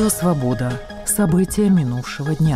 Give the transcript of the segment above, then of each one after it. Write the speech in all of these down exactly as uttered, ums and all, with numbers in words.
Радио «Свобода». События минувшего дня.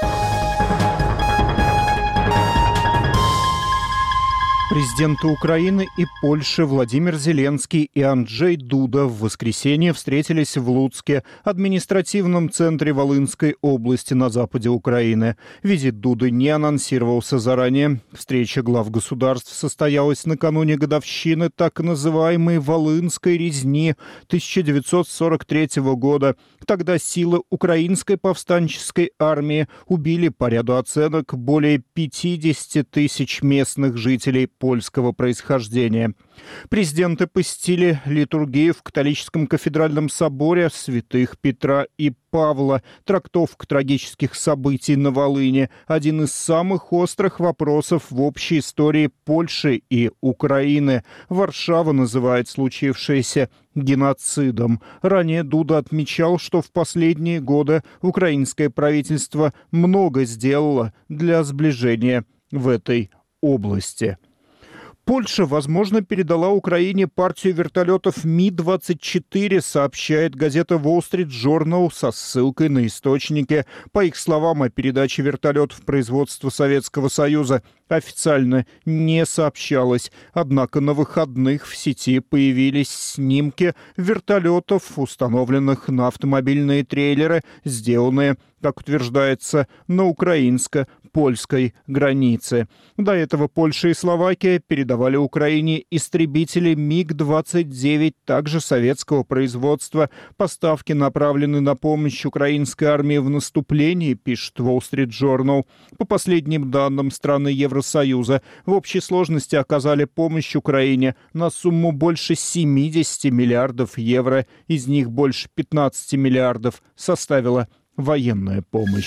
Президенты Украины и Польши Владимир Зеленский и Анджей Дуда в воскресенье встретились в Луцке, административном центре Волынской области на западе Украины. Визит Дуды не анонсировался заранее. Встреча глав государств состоялась накануне годовщины так называемой Волынской резни тысяча девятьсот сорок третьего года. Тогда силы украинской повстанческой армии убили по ряду оценок более пятьдесят тысяч местных жителей польского происхождения. Президенты посетили литургию в католическом кафедральном соборе святых Петра и Павла. Трактовка трагических событий на Волыни – один из самых острых вопросов в общей истории Польши и Украины. Варшава называет случившееся геноцидом. Ранее Дуда отмечал, что в последние годы украинское правительство много сделало для сближения в этой области. Польша, возможно, передала Украине партию вертолетов Ми двадцать четыре, сообщает газета Wall Street Journal со ссылкой на источники. По их словам, о передаче вертолетов производства Советского Союза официально не сообщалось. Однако на выходных в сети появились снимки вертолетов, установленных на автомобильные трейлеры, сделанные, как утверждается, на украинско-польской границе. До этого Польша и Словакия передавали Украине истребители Миг двадцать девять, также советского производства. Поставки направлены на помощь украинской армии в наступлении, пишет Wall Street Journal. По последним данным, страны Евросоюза в общей сложности оказали помощь Украине на сумму больше семьдесят миллиардов евро. Из них больше пятнадцать миллиардов составила военная помощь.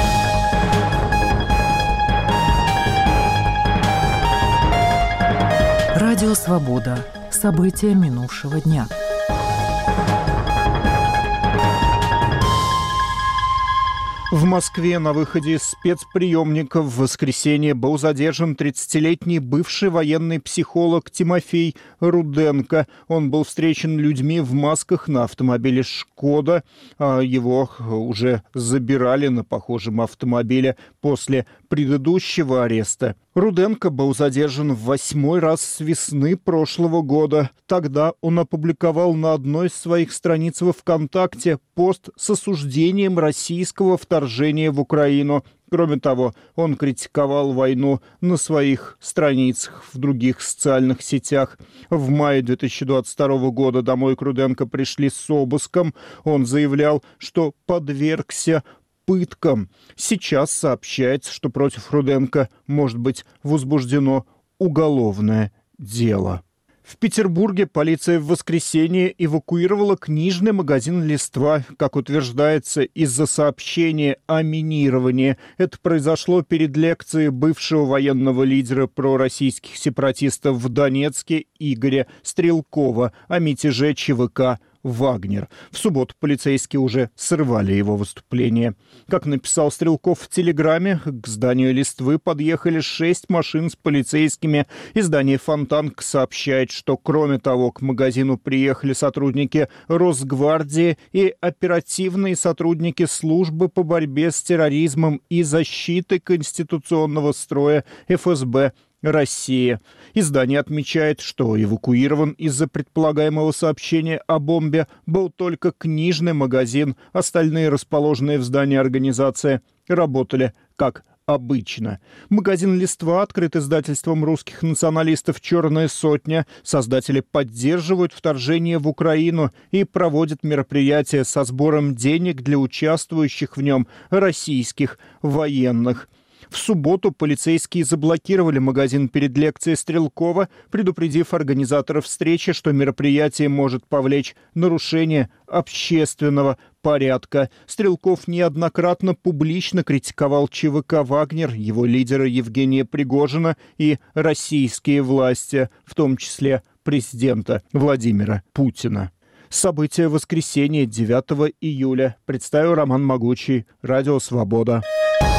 Радио «Свобода». События минувшего дня. В Москве на выходе из спецприемника в воскресенье был задержан тридцатилетний бывший военный психолог Тимофей Руденко. Он был встречен людьми в масках на автомобиле «Шкода». Его уже забирали на похожем автомобиле после предыдущего ареста. Руденко был задержан в восьмой раз с весны прошлого года. Тогда он опубликовал на одной из своих страниц во ВКонтакте пост с осуждением российского вторжения в Украину. Кроме того, он критиковал войну на своих страницах в других социальных сетях. В мае две тысячи двадцать второго года домой к Руденко пришли с обыском. Он заявлял, что подвергся пыткам. Сейчас сообщается, что против Руденко может быть возбуждено уголовное дело. В Петербурге полиция в воскресенье эвакуировала книжный магазин «Листва», как утверждается, из-за сообщения о минировании. Это произошло перед лекцией бывшего военного лидера пророссийских сепаратистов в Донецке Игоря Стрелкова о мятеже ЧВК «Вагнер». В субботу полицейские уже срывали его выступление. Как написал Стрелков в Телеграме, к зданию «Листвы» подъехали шесть машин с полицейскими. Издание «Фонтанка» сообщает, что, кроме того, к магазину приехали сотрудники Росгвардии и оперативные сотрудники службы по борьбе с терроризмом и защиты конституционного строя эф эс бэ Россия. Издание отмечает, что эвакуирован из-за предполагаемого сообщения о бомбе был только книжный магазин. Остальные, расположенные в здании организации, работали как обычно. Магазин «Листва» открыт издательством русских националистов «Черная сотня». Создатели поддерживают вторжение в Украину и проводят мероприятия со сбором денег для участвующих в нем российских военных. В субботу полицейские заблокировали магазин перед лекцией Стрелкова, предупредив организаторов встречи, что мероприятие может повлечь нарушение общественного порядка. Стрелков неоднократно публично критиковал ЧВК «Вагнер», его лидера Евгения Пригожина и российские власти, в том числе президента Владимира Путина. События воскресенья девятого июля. Представил Роман Могучий. Радио «Свобода».